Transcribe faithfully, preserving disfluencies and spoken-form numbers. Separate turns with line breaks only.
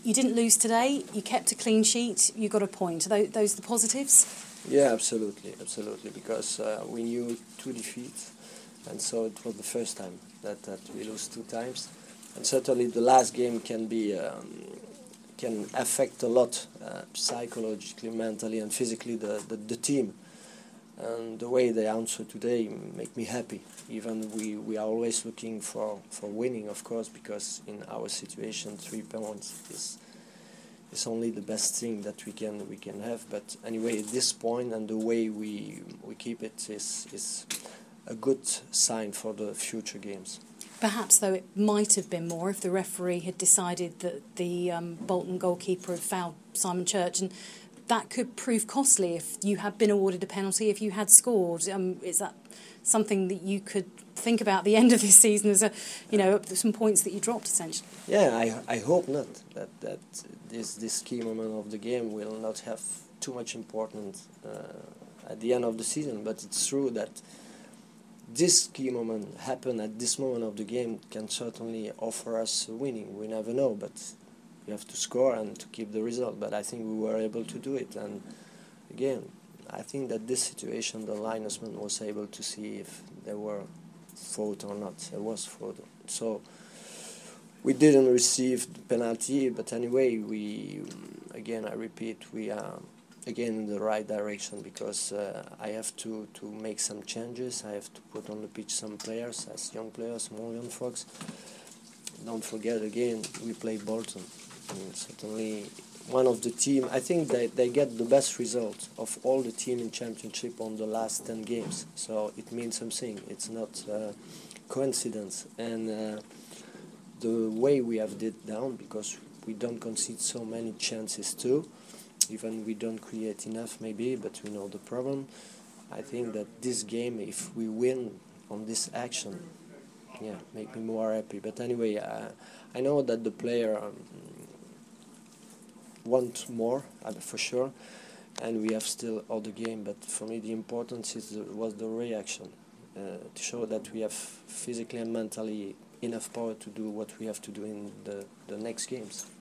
you didn't lose today, you kept a clean sheet, you got a point. Are those, those the positives?
Yeah, absolutely, absolutely, because uh, we knew two defeats, and so it was the first time that, that we lose two times. And certainly the last game can be um, can affect a lot uh, psychologically, mentally, and physically the, the, the team. And the way they answer today make me happy. Even we, we are always looking for, for winning, of course, because in our situation, three points is is only the best thing that we can we can have. But anyway, at this point and the way we we keep it is is a good sign for the future games.
Perhaps, though, it might have been more if the referee had decided that the um, Bolton goalkeeper had fouled Simon Church, and that could prove costly if you had been awarded a penalty, if you had scored. Um, is that something that you could think about at the end of this season as a, you know, some points that you dropped, essentially?
Yeah, I I hope not. That that this this key moment of the game will not have too much importance uh, at the end of the season. But it's true that this key moment happen at this moment of the game can certainly offer us winning. We never know, but we have to score and to keep the result. But I think we were able to do it. And again, I think that this situation, the linesman was able to see if there were fault or not. There was fault. So we didn't receive the penalty, but anyway, we again, I repeat, we are again in the right direction, because uh, I have to, to make some changes. I have to put on the pitch some players, as young players, more young folks. Don't forget, again, we play Bolton. And certainly one of the team, I think they, they get the best result of all the team in Championship on the last ten games. So it means something. It's not uh, coincidence. And uh, the way we have did down, because we don't concede so many chances too, even we don't create enough maybe, but we know the problem. I think that this game, if we win on this action, yeah, make me more happy. But anyway, uh, I know that the player um, want more, uh, for sure, and we have still all the game. But for me, the importance is the, was the reaction, uh, to show that we have physically and mentally enough power to do what we have to do in the, the next games.